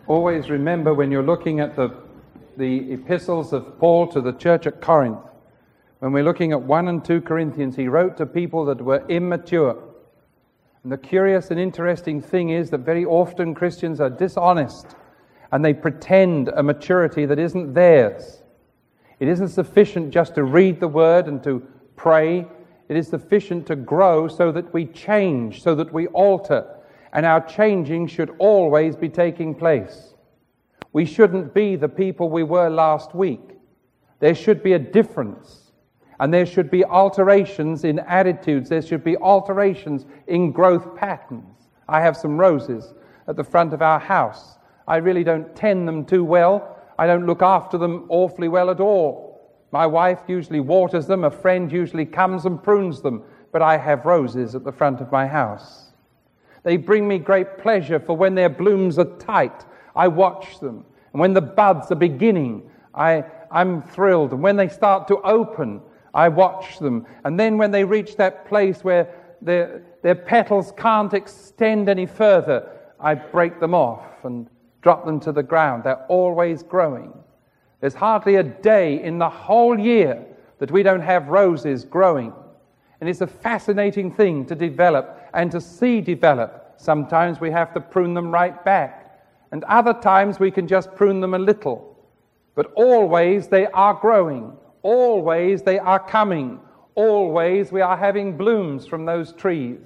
Always remember when you're looking at the epistles of Paul to the church at Corinth, when we're looking at 1 and 2 Corinthians, he wrote to people that were immature. And the curious and interesting thing is that very often Christians are dishonest and they pretend a maturity that isn't theirs. It isn't sufficient just to read the word and to pray. It is sufficient to grow so that we change, so that we alter. And our changing should always be taking place. We shouldn't be the people we were last week. There should be a difference. And there should be alterations in attitudes. There should be alterations in growth patterns. I have some roses at the front of our house. I really don't tend them too well. I don't look after them awfully well at all. My wife usually waters them. A friend usually comes and prunes them. But I have roses at the front of my house. They bring me great pleasure, for when their blooms are tight, I watch them. And when the buds are beginning, I'm thrilled. And when they start to open, I watch them. And then when they reach that place where their petals can't extend any further, I break them off and drop them to the ground. They're always growing. There's hardly a day in the whole year that we don't have roses growing. And it's a fascinating thing to develop and to see develop. Sometimes we have to prune them right back. And other times we can just prune them a little. But always they are growing. Always they are coming. Always we are having blooms from those trees.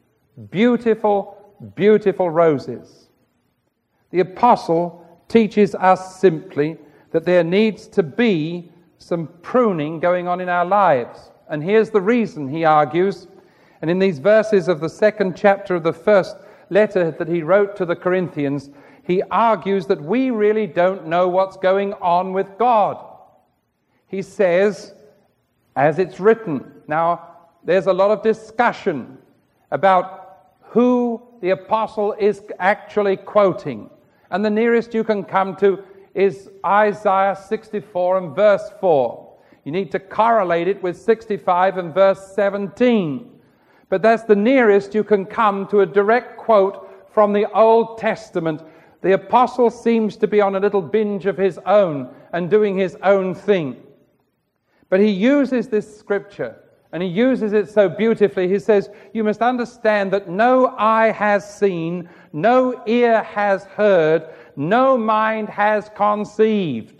Beautiful, beautiful roses. The apostle teaches us simply that there needs to be some pruning going on in our lives. And here's the reason, he argues. And in these verses of the 2nd chapter of the 1st letter that he wrote to the Corinthians, he argues that we really don't know what's going on with God. He says, as it's written. Now, there's a lot of discussion about who the apostle is actually quoting. And the nearest you can come to is Isaiah 64 and verse 4. You need to correlate it with 65 and verse 17. But that's the nearest you can come to a direct quote from the Old Testament. The apostle seems to be on a little binge of his own and doing his own thing. But he uses this scripture, and he uses it so beautifully. He says, you must understand that no eye has seen, no ear has heard, no mind has conceived.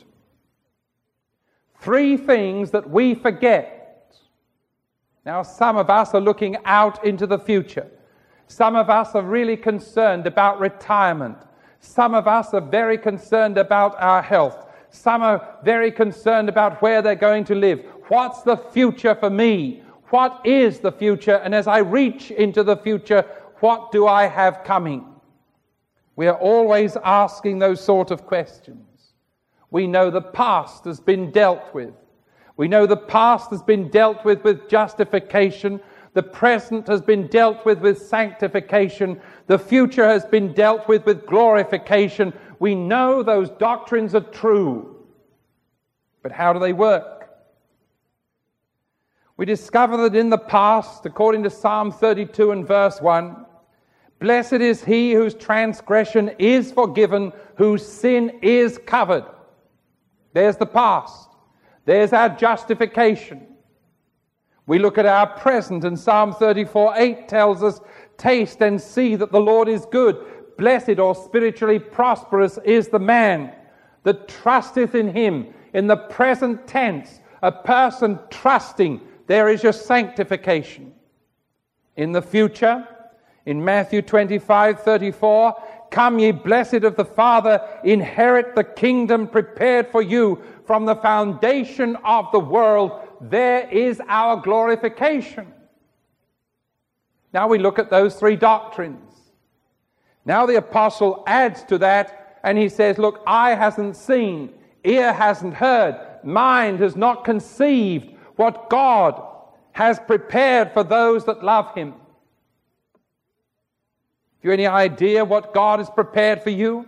3 things that we forget. Now, some of us are looking out into the future. Some of us are really concerned about retirement. Some of us are very concerned about our health. Some are very concerned about where they're going to live. What's the future for me? What is the future? And as I reach into the future, what do I have coming? We are always asking those sort of questions. We know the past has been dealt with. We know the past has been dealt with justification. The present has been dealt with sanctification. The future has been dealt with glorification. We know those doctrines are true. But how do they work? We discover that in the past, according to Psalm 32 and verse 1, blessed is he whose transgression is forgiven, whose sin is covered. There's the past. There's our justification. We look at our present, and Psalm 34:8 tells us, taste and see that the Lord is good. Blessed or spiritually prosperous is the man that trusteth in him. In the present tense, a person trusting, there is your sanctification. In the future, in Matthew 25:34, come ye blessed of the Father, inherit the kingdom prepared for you from the foundation of the world. There is our glorification. Now we look at those 3 doctrines. Now the apostle adds to that, and he says, look, eye hasn't seen, ear hasn't heard, mind has not conceived what God has prepared for those that love him. Have you any idea what God has prepared for you?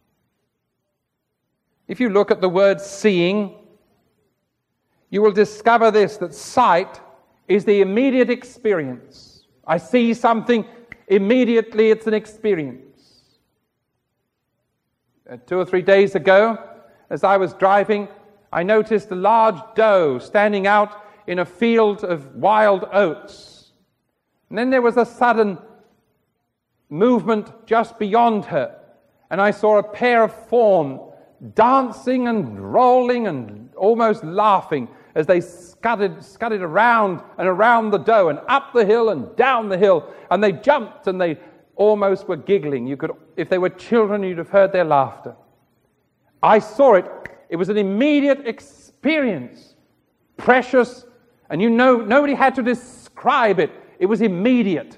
If you look at the word seeing, you will discover this, that sight is the immediate experience. I see something, immediately it's an experience. 2 or 3 days ago, as I was driving, I noticed a large doe standing out in a field of wild oats. And then there was a sudden movement just beyond her, and I saw a pair of fawn dancing and rolling and almost laughing as they scudded around and around the doe and up the hill and down the hill, and they jumped and they almost were giggling. You could, if they were children, you'd have heard their laughter. I saw it. It was an immediate experience, precious, and you know, nobody had to describe it. It was immediate.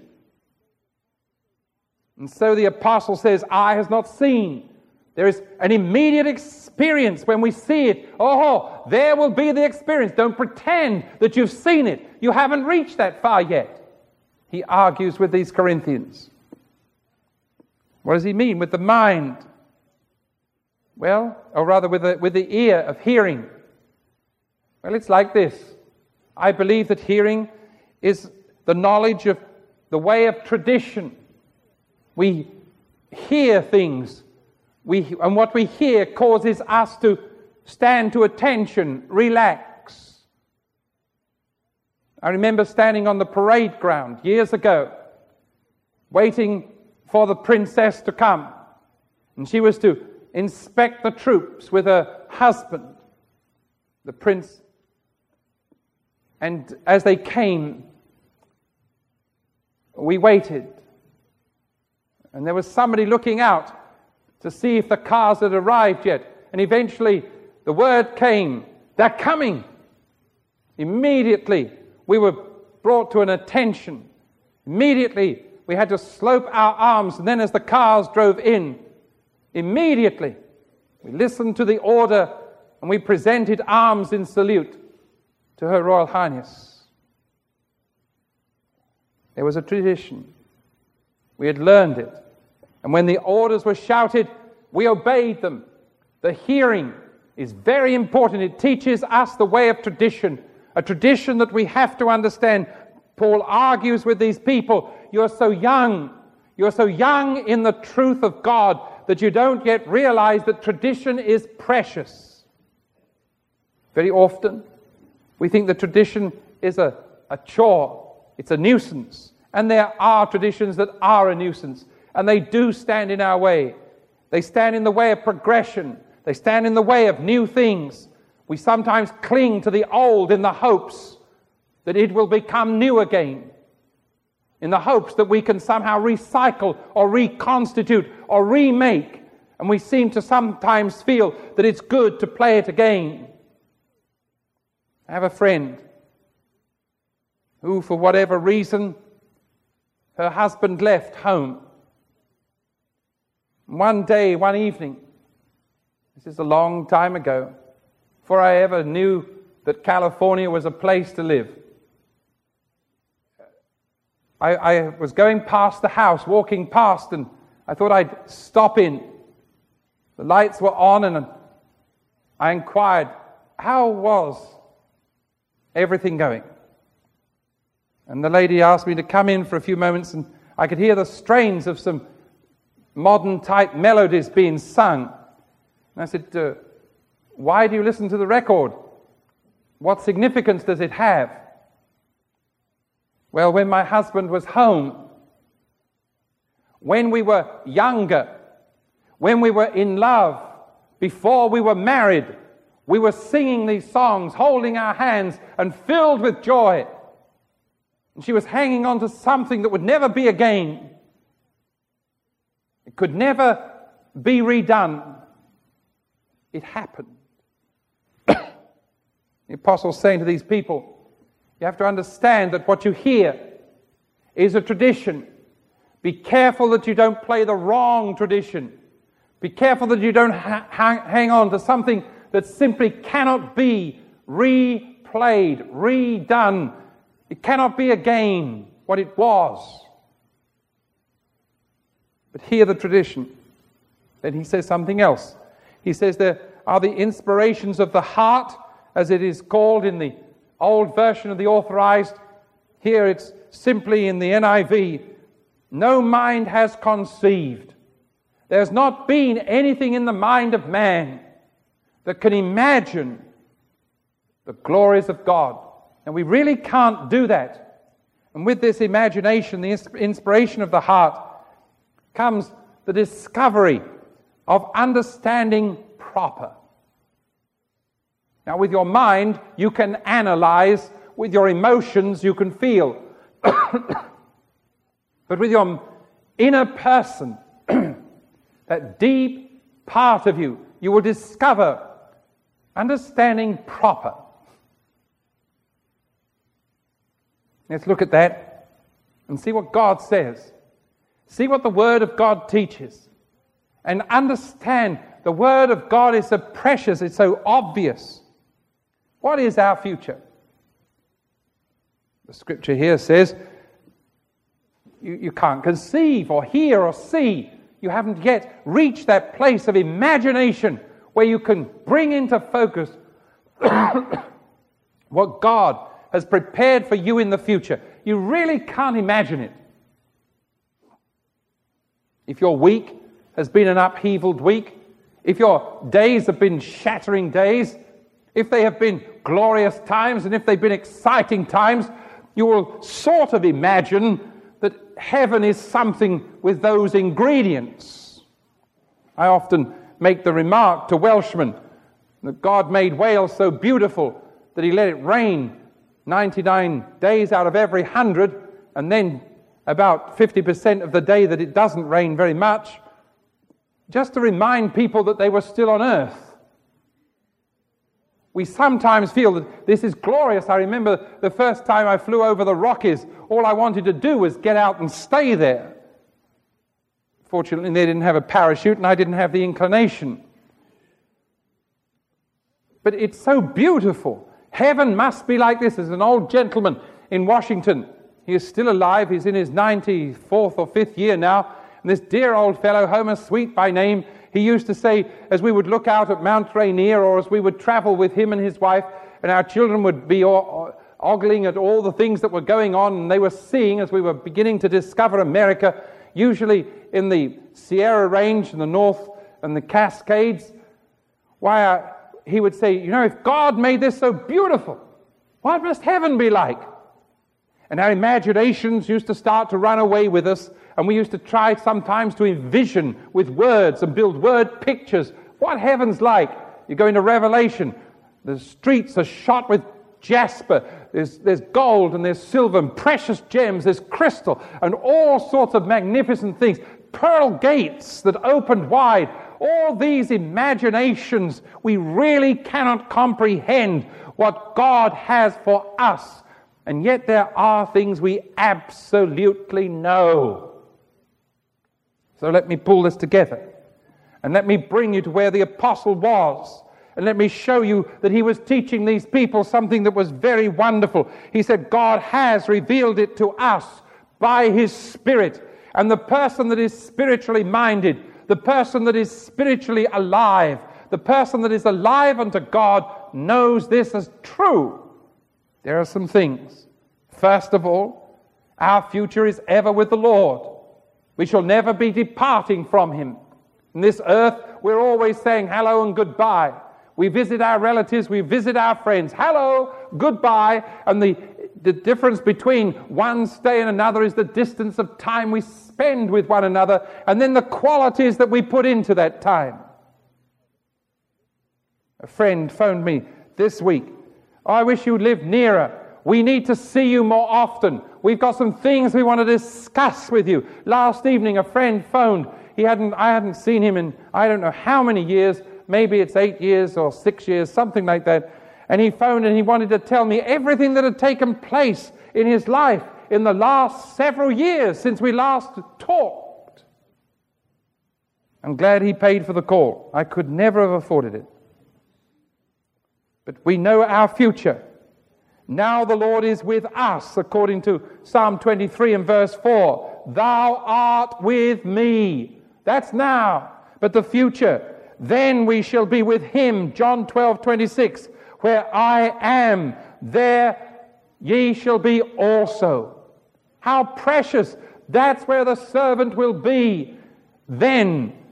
And so the apostle says, eye has not seen. There is an immediate experience when we see it. Oh, there will be the experience. Don't pretend that you've seen it. You haven't reached that far yet. He argues with these Corinthians. What does he mean with the mind? Well, or rather with the ear of hearing. Well, it's like this. I believe that hearing is the knowledge of the way of tradition. We hear things. And what we hear causes us to stand to attention, relax. I remember standing on the parade ground years ago, waiting for the princess to come. And she was to inspect the troops with her husband, the prince. And as they came, we waited. And there was somebody looking out to see if the cars had arrived yet. And eventually the word came, they're coming. Immediately we were brought to an attention. Immediately we had to slope our arms, and then as the cars drove in, immediately we listened to the order and we presented arms in salute to Her Royal Highness. There was a tradition. We had learned it. And when the orders were shouted, we obeyed them. The hearing is very important. It teaches us the way of tradition, a tradition that we have to understand. Paul argues with these people. You're so young. You're so young in the truth of God that you don't yet realize that tradition is precious. Very often, we think that tradition is a chore. It's a nuisance. And there are traditions that are a nuisance. And they do stand in our way. They stand in the way of progression. They stand in the way of new things. We sometimes cling to the old in the hopes that it will become new again, in the hopes that we can somehow recycle or reconstitute or remake. And we seem to sometimes feel that it's good to play it again. I have a friend who, for whatever reason, her husband left home. One day, one evening, this is a long time ago, before I ever knew that California was a place to live, I was going past the house, walking past, and I thought I'd stop in. The lights were on, and I inquired, how was everything going? And the lady asked me to come in for a few moments, and I could hear the strains of some modern-type melodies being sung. And I said, why do you listen to the record? What significance does it have? Well, when my husband was home, when we were younger, when we were in love, before we were married, we were singing these songs, holding our hands and filled with joy. And she was hanging on to something that would never be again. It could never be redone. It happened. The apostle's saying to these people, you have to understand that what you hear is a tradition. Be careful that you don't play the wrong tradition. Be careful that you don't hang on to something that simply cannot be replayed, redone. It cannot be again what it was. But hear the tradition. Then he says something else. He says there are the inspirations of the heart, as it is called in the old version of the Authorized. Here it's simply in the NIV. No mind has conceived, There's not been anything in the mind of man that can imagine the glories of God. And we really can't do that. And with this imagination, the inspiration of the heart, comes the discovery of understanding proper. Now, with your mind, you can analyze. With your emotions, you can feel. But with your inner person, that deep part of you, you will discover understanding proper. Let's look at that and see what God says. See what the Word of God teaches. And understand the Word of God is so precious, it's so obvious. What is our future? The Scripture here says, you can't conceive or hear or see. You haven't yet reached that place of imagination where you can bring into focus what God has prepared for you in the future. You really can't imagine it. If your week has been an upheavaled week, if your days have been shattering days, if they have been glorious times and if they've been exciting times, you will sort of imagine that heaven is something with those ingredients. I often make the remark to Welshmen that God made Wales so beautiful that he let it rain 99 days out of every 100, and then about 50% of the day that it doesn't rain very much, just to remind people that they were still on earth. We sometimes feel that this is glorious. I remember the first time I flew over the Rockies, all I wanted to do was get out and stay there. Fortunately, they didn't have a parachute and I didn't have the inclination. But it's so beautiful. Heaven must be like this. There's an old gentleman in Washington. He is still alive. He's in his 94th or 5th year now. And this dear old fellow, Homer Sweet by name, he used to say, as we would look out at Mount Rainier, or as we would travel with him and his wife, and our children would be ogling at all the things that were going on, and they were seeing, as we were beginning to discover America, usually in the Sierra Range in the north and the Cascades, he would say, you know, if God made this so beautiful, what must heaven be like? And our imaginations used to start to run away with us, and we used to try sometimes to envision with words and build word pictures what heaven's like. You go into Revelation, the streets are shot with jasper, there's gold and there's silver and precious gems, there's crystal and all sorts of magnificent things, pearl gates that opened wide. All these imaginations, we really cannot comprehend what God has for us. And yet there are things we absolutely know. So let me pull this together. And let me bring you to where the apostle was. And let me show you that he was teaching these people something that was very wonderful. He said, God has revealed it to us by his Spirit. And the person that is spiritually minded, the person that is spiritually alive, the person that is alive unto God knows this as true. There are some things. First of all, our future is ever with the Lord. We shall never be departing from him. In this earth, we're always saying hello and goodbye. We visit our relatives, we visit our friends. Hello, goodbye. And the difference between one stay and another is the distance of time we spend with one another, and then the qualities that we put into that time. A friend phoned me this week. Oh, I wish you lived nearer. We need to see you more often. We've got some things we want to discuss with you. Last evening, a friend phoned. I hadn't seen him in I don't know how many years. Maybe it's 8 years or 6 years, something like that. And he phoned and he wanted to tell me everything that had taken place in his life in the last several years since we last talked. I'm glad he paid for the call. I could never have afforded it. But we know our future. Now the Lord is with us, according to Psalm 23 and verse 4. Thou art with me. That's now. But the future, then we shall be with him. John 12:26. Where I am, there ye shall be also. How precious. That's where the servant will be. Then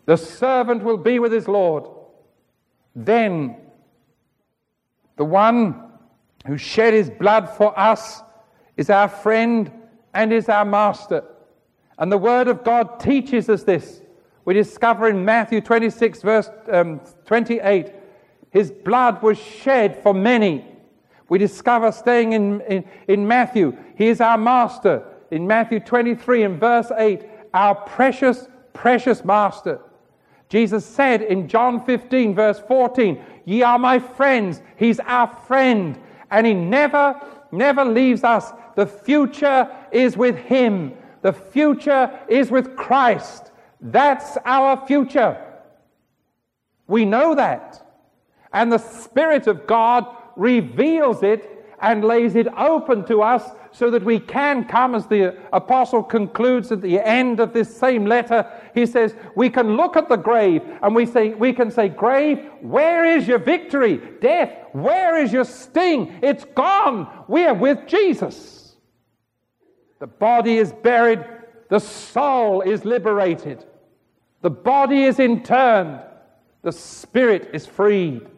The servant will be with his Lord. Then the one who shed his blood for us is our friend and is our master. And the Word of God teaches us this. We discover in Matthew 26, verse 28, his blood was shed for many. We discover, staying in Matthew, he is our master. In Matthew 23 and verse 8, our precious, precious master. Jesus said in John 15, verse 14, ye are my friends. He's our friend. And he never leaves us. The future is with him. The future is with Christ. That's our future. We know that. And the Spirit of God reveals it and lays it open to us so that we can come, as the apostle concludes at the end of this same letter. He says, we can look at the grave and we can say, grave, where is your victory? Death, where is your sting? It's gone. We are with Jesus. The body is buried. The soul is liberated. The body is interned. The spirit is freed.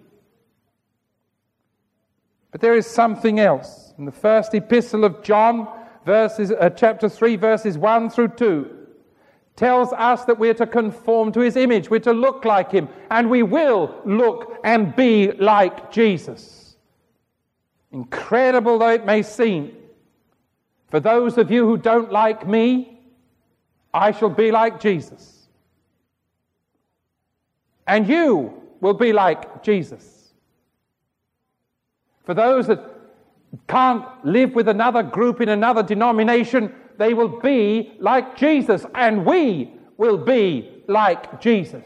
But there is something else. In the first epistle of John, chapter 3, verses 1 through 2, tells us that we're to conform to his image. We're to look like him. And we will look and be like Jesus. Incredible though it may seem, for those of you who don't like me, I shall be like Jesus. And you will be like Jesus. For those that can't live with another group in another denomination, they will be like Jesus, and we will be like Jesus.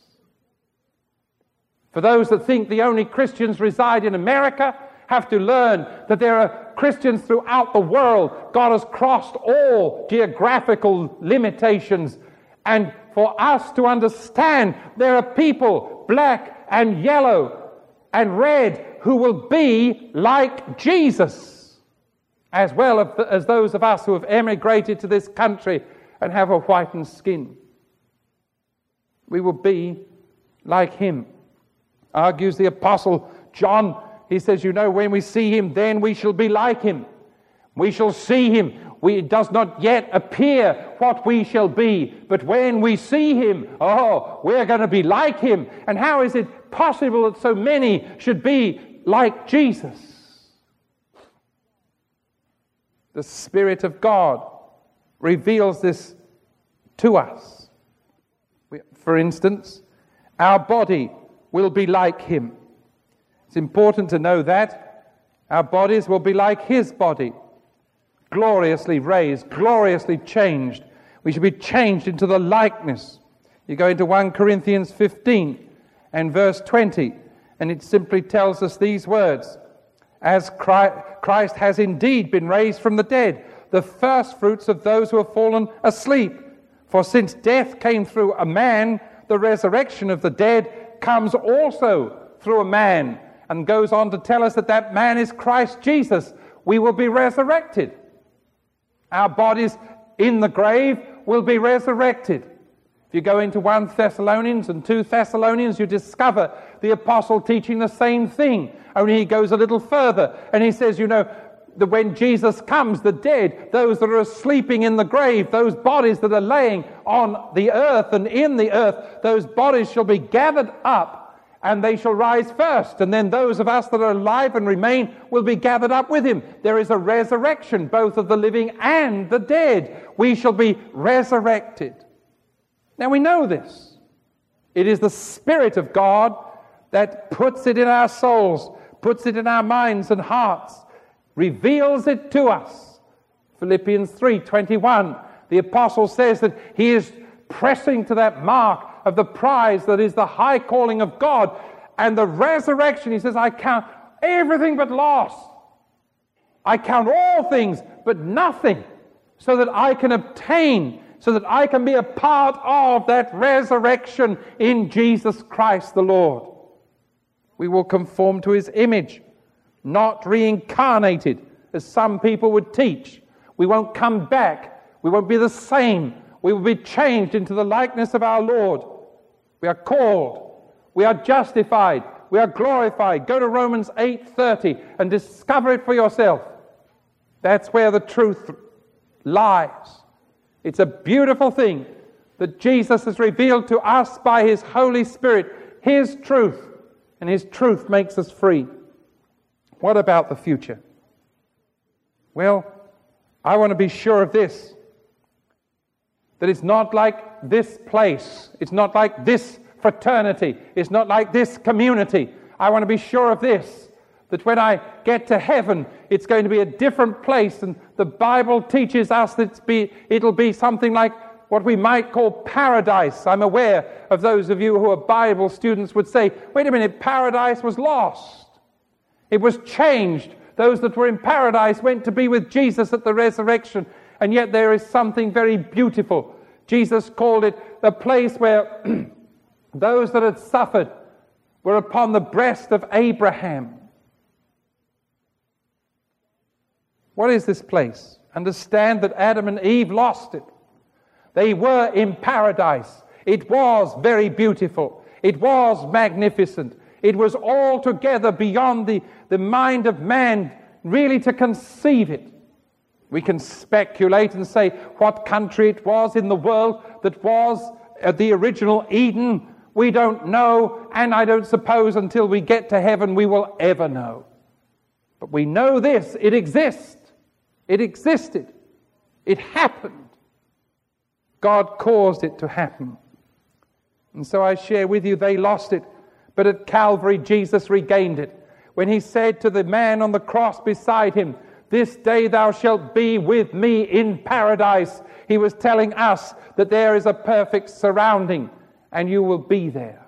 For those that think the only Christians reside in America, have to learn that there are Christians throughout the world. God has crossed all geographical limitations. And for us to understand, there are people, black and yellow and red, who will be like Jesus, as well as those of us who have emigrated to this country and have a whitened skin. We will be like him. Argues the Apostle John. He says, when we see him, then we shall be like him. We shall see him. It does not yet appear what we shall be. But when we see him, we're going to be like him. And how is it possible that so many should be like Jesus? The Spirit of God reveals this to us. For instance, our body will be like him. It's important to know that our bodies will be like his body, gloriously raised, gloriously changed. We should be changed into the likeness. You go into 1 Corinthians 15 and verse 20, and it simply tells us these words: as Christ has indeed been raised from the dead, the first fruits of those who have fallen asleep. For since death came through a man, the resurrection of the dead comes also through a man. And goes on to tell us that man is Christ Jesus. We will be resurrected. Our bodies in the grave will be resurrected. If you go into 1 Thessalonians and 2 Thessalonians, you discover the apostle teaching the same thing. Only he goes a little further. And he says, that when Jesus comes, the dead, those that are sleeping in the grave, those bodies that are laying on the earth and in the earth, those bodies shall be gathered up, and they shall rise first. And then those of us that are alive and remain will be gathered up with him. There is a resurrection, both of the living and the dead. We shall be resurrected. Now we know this. It is the Spirit of God that puts it in our souls, puts it in our minds and hearts, reveals it to us. Philippians 3:21, the apostle says that he is pressing to that mark of the prize that is the high calling of God and the resurrection. He says, I count everything but loss. I count all things but nothing, so that I can obtain, so that I can be a part of that resurrection in Jesus Christ the Lord. We will conform to his image, not reincarnated, as some people would teach. We won't come back. We won't be the same. We will be changed into the likeness of our Lord. We are called. We are justified. We are glorified. Go to Romans 8:30 and discover it for yourself. That's where the truth lies. It's a beautiful thing that Jesus has revealed to us by His Holy Spirit, His truth, and His truth makes us free. What about the future? Well, I want to be sure of this, that it's not like this place, it's not like this fraternity, it's not like this community. I want to be sure of this, that when I get to heaven, it's going to be a different place, and the Bible teaches us that it'll be something like what we might call paradise. I'm aware of those of you who are Bible students would say, wait a minute, paradise was lost. It was changed. Those that were in paradise went to be with Jesus at the resurrection, and yet there is something very beautiful. Jesus called it the place where those that had suffered were upon the breast of Abraham. What is this place? Understand that Adam and Eve lost it. They were in paradise. It was very beautiful. It was magnificent. It was altogether beyond the mind of man really to conceive it. We can speculate and say what country it was in the world that was the original Eden. We don't know, and I don't suppose until we get to heaven we will ever know. But we know this, it exists. It existed. It happened. God caused it to happen. And so I share with you, they lost it. But at Calvary, Jesus regained it. When He said to the man on the cross beside Him, this day thou shalt be with me in paradise, He was telling us that there is a perfect surrounding and you will be there.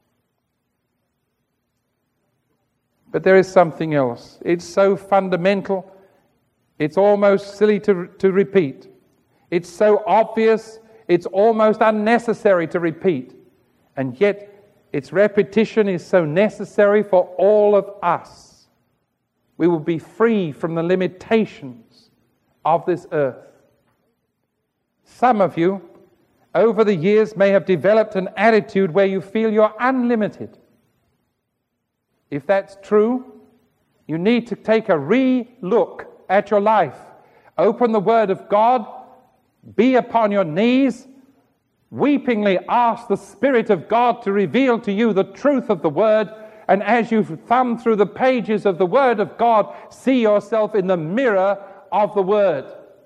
But there is something else. It's so fundamental, it's almost silly to repeat. It's so obvious, it's almost unnecessary to repeat. And yet, its repetition is so necessary for all of us. We will be free from the limitations of this earth. Some of you, over the years, may have developed an attitude where you feel you're unlimited. If that's true, you need to take a re-look at your life. Open the Word of God, be upon your knees, weepingly ask the Spirit of God to reveal to you the truth of the Word, and as you thumb through the pages of the Word of God, see yourself in the mirror of the Word.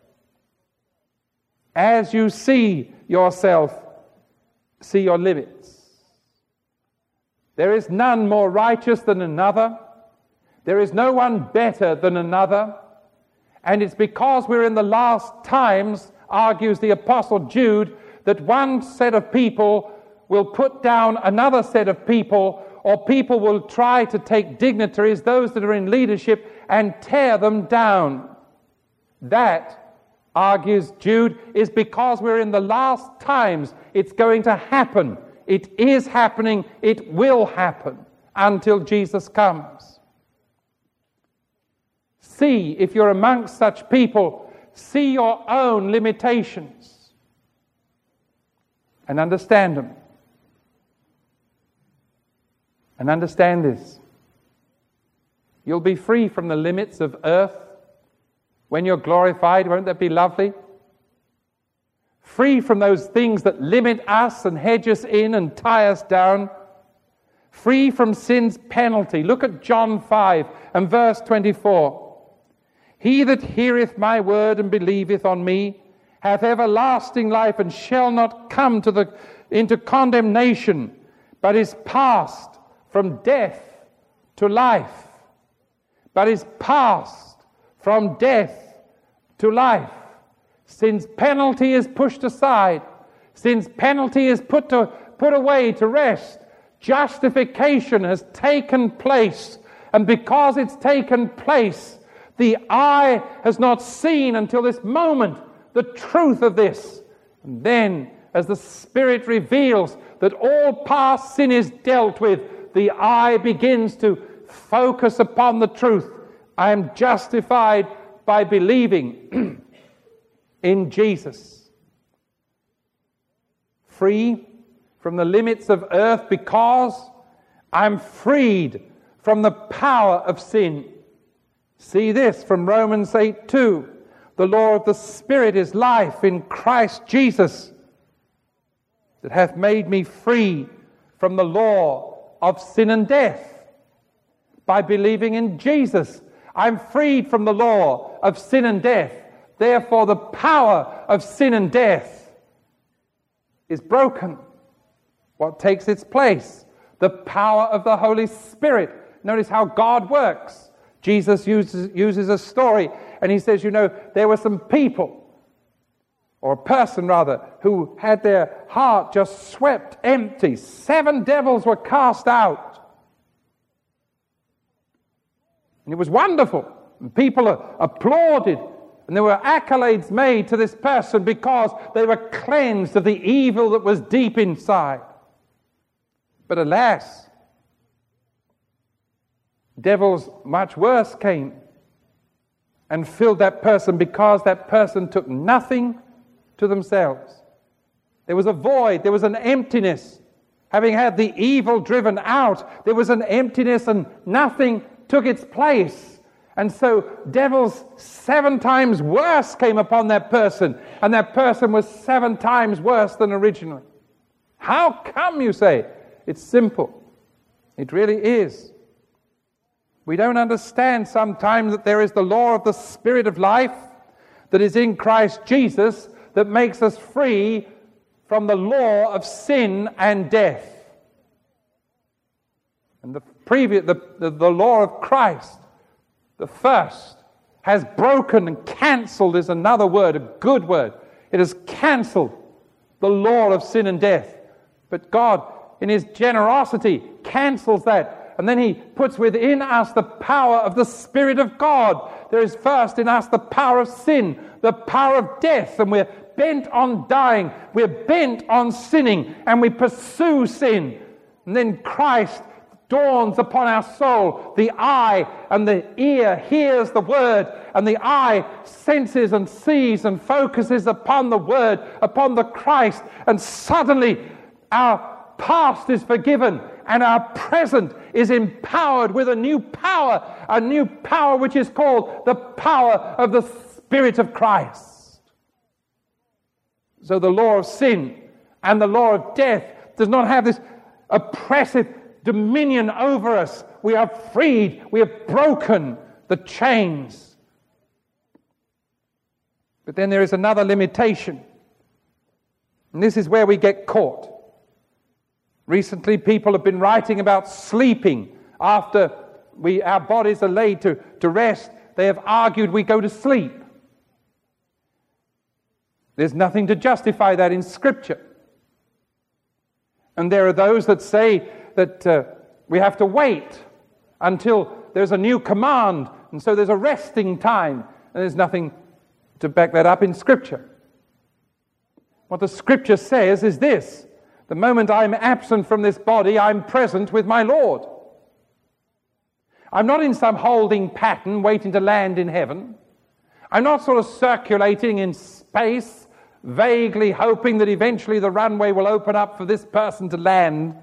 As you see yourself, see your limits. There is none more righteous than another. There is no one better than another. And it's because we're in the last times, argues the Apostle Jude, that one set of people will put down another set of people, or people will try to take dignitaries, those that are in leadership, and tear them down. That, argues Jude, is because we're in the last times. It's going to happen. It is happening. It will happen until Jesus comes. See, if you're amongst such people, see your own limitations and understand them. And understand this. You'll be free from the limits of earth. When you're glorified, won't that be lovely? Free from those things that limit us and hedge us in and tie us down. Free from sin's penalty. Look at John 5 and verse 24. He that heareth my word and believeth on me hath everlasting life, and shall not come into condemnation, but is passed from death to life. But is passed from death to life. Sin's penalty is pushed aside. Sin's penalty is put away to rest. Justification has taken place. And because it's taken place, the eye has not seen until this moment the truth of this. And then, as the Spirit reveals that all past sin is dealt with, the eye begins to focus upon the truth. I am justified by believing in Jesus. Free from the limits of earth because I'm freed from the power of sin. See this from Romans 8:2. The law of the Spirit is life in Christ Jesus, that hath made me free from the law of sin and death. By believing in Jesus, I'm freed from the law of sin and death. Therefore, the power of sin and death is broken. What takes its place? The power of the Holy Spirit. Notice how God works. Jesus uses a story, and he says, there were some people, or a person rather, who had their heart just swept empty. 7 devils were cast out. And it was wonderful. And people applauded, and there were accolades made to this person because they were cleansed of the evil that was deep inside. But alas, devils much worse came and filled that person because that person took nothing to themselves. There was a void, there was an emptiness. Having had the evil driven out, there was an emptiness and nothing took its place. And so devils 7 times worse came upon that person, and that person was 7 times worse than originally. How come, you say? It's simple. It really is. We don't understand sometimes that there is the law of the Spirit of life that is in Christ Jesus that makes us free from the law of sin and death. And the law of Christ, the first, has broken and cancelled is another word, a good word. It has cancelled the law of sin and death. But God, in his generosity, cancels that. And then he puts within us the power of the Spirit of God. There is first in us the power of sin, the power of death, and we're bent on dying. We're bent on sinning, and we pursue sin. And then Christ dawns upon our soul. The eye and the ear hears the word, and the eye senses and sees and focuses upon the word, upon the Christ, and suddenly our past is forgiven and our present is empowered with a new power which is called the power of the Spirit of Christ. So the law of sin and the law of death does not have this oppressive dominion over us. We are freed. We have broken the chains. But then there is another limitation. And this is where we get caught. Recently, people have been writing about sleeping after our bodies are laid to rest. They have argued we go to sleep. There's nothing to justify that in Scripture. And there are those that say that we have to wait until there's a new command, and so there's a resting time, and there's nothing to back that up in Scripture. What the Scripture says is this: the moment I'm absent from this body, I'm present with my Lord. I'm not in some holding pattern waiting to land in heaven. I'm not sort of circulating in space, vaguely hoping that eventually the runway will open up for this person to land.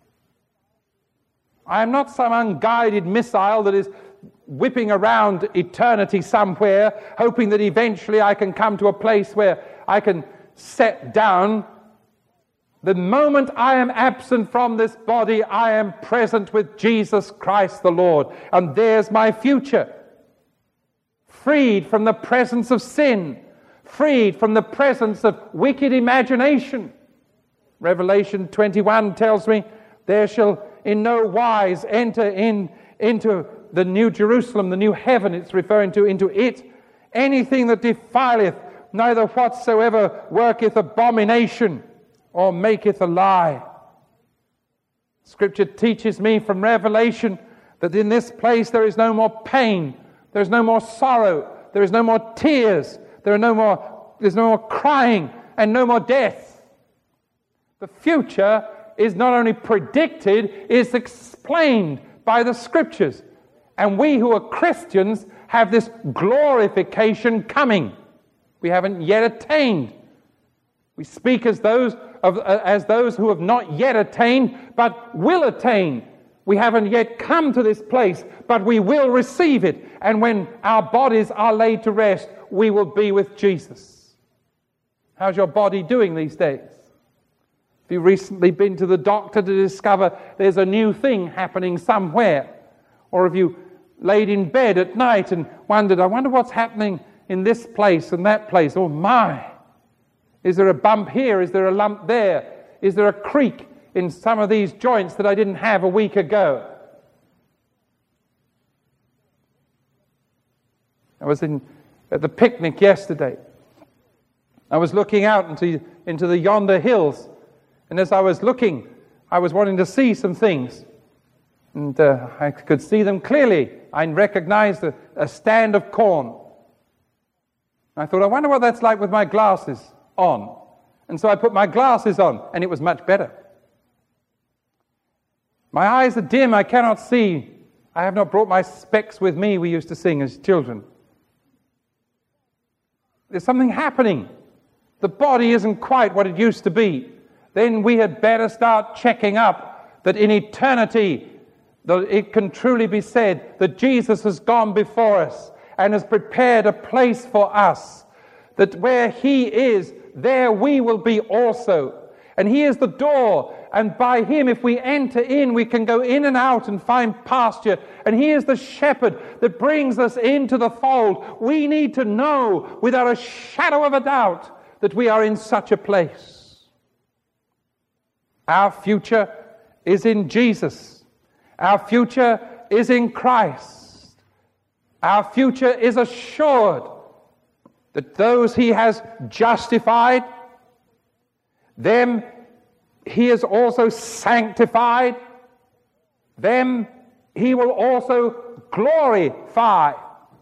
I am not some unguided missile that is whipping around eternity somewhere, hoping that eventually I can come to a place where I can set down. The moment I am absent from this body, I am present with Jesus Christ the Lord. And there's my future. Freed from the presence of sin. Freed from the presence of wicked imagination. Revelation 21 tells me, there shall in no wise enter into the new Jerusalem, the new heaven it's referring to, into it, anything that defileth, neither whatsoever worketh abomination, or maketh a lie. Scripture teaches me from Revelation that in this place there is no more pain, there is no more sorrow, there is no more tears, there's no more crying, and no more death. The future is not only predicted, it's explained by the Scriptures. And we who are Christians have this glorification coming. We haven't yet attained. We speak as those who have not yet attained, but will attain. We haven't yet come to this place, but we will receive it. And when our bodies are laid to rest, we will be with Jesus. How's your body doing these days? Have you recently been to the doctor to discover there's a new thing happening somewhere? Or have you laid in bed at night and wondered, I wonder what's happening in this place and that place? Oh my! Is there a bump here? Is there a lump there? Is there a creak in some of these joints that I didn't have a week ago? I was at the picnic yesterday. I was looking out into the yonder hills, and as I was looking, I was wanting to see some things. And I could see them clearly. I recognized a stand of corn. I thought, I wonder what that's like with my glasses on. And so I put my glasses on, and it was much better. My eyes are dim, I cannot see. I have not brought my specs with me, we used to sing as children. There's something happening. The body isn't quite what it used to be. Then we had better start checking up that in eternity, it can truly be said that Jesus has gone before us and has prepared a place for us, that where He is, there we will be also. And He is the door, and by Him, if we enter in, we can go in and out and find pasture. And He is the shepherd that brings us into the fold. We need to know without a shadow of a doubt that we are in such a place. Our future is in Jesus. Our future is in Christ. Our future is assured that those He has justified, them He has also sanctified, them He will also glorify.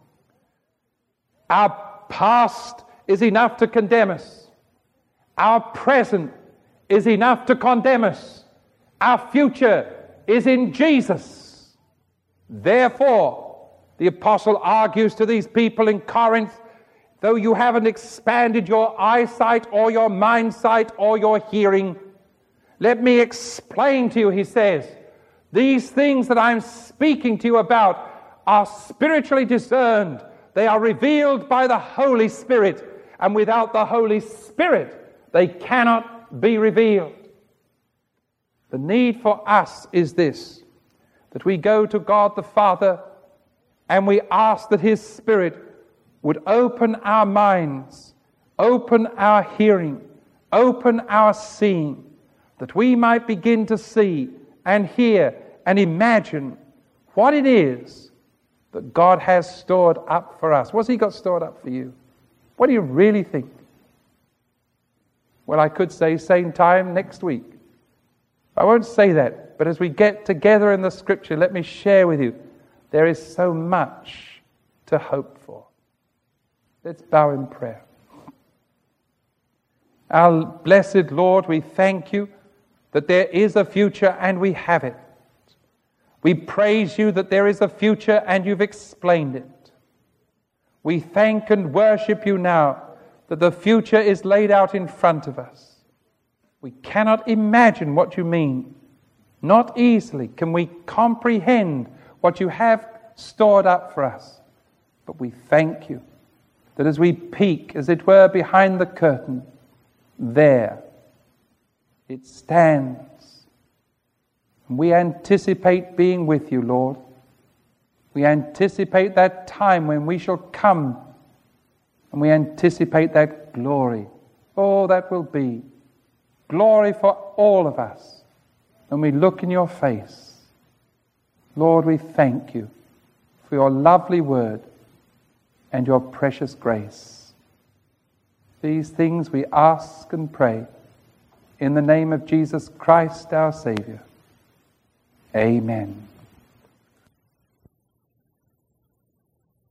Our past is enough to condemn us. Our present is enough to condemn us. Our future is in Jesus. Therefore, the apostle argues to these people in Corinth, though you haven't expanded your eyesight or your mind sight or your hearing, let me explain to you, he says, these things that I'm speaking to you about are spiritually discerned. They are revealed by the Holy Spirit, and without the Holy Spirit, they cannot be revealed. The need for us is this, that we go to God the Father and we ask that His Spirit would open our minds, open our hearing, open our seeing, that we might begin to see and hear and imagine what it is that God has stored up for us. What's He got stored up for you? What do you really think? Well, I could say same time next week. I won't say that, but as we get together in the Scripture, let me share with you, there is so much to hope for. Let's bow in prayer. Our blessed Lord, we thank You that there is a future and we have it. We praise You that there is a future and You've explained it. We thank and worship You now that the future is laid out in front of us. We cannot imagine what You mean. Not easily can we comprehend what You have stored up for us. But we thank You that as we peek, as it were, behind the curtain, there it stands. And we anticipate being with You, Lord. We anticipate that time when we shall come, and we anticipate that glory. Oh, that will be glory for all of us when we look in Your face. Lord, we thank You for Your lovely word and Your precious grace. These things we ask and pray in the name of Jesus Christ, our Savior. Amen.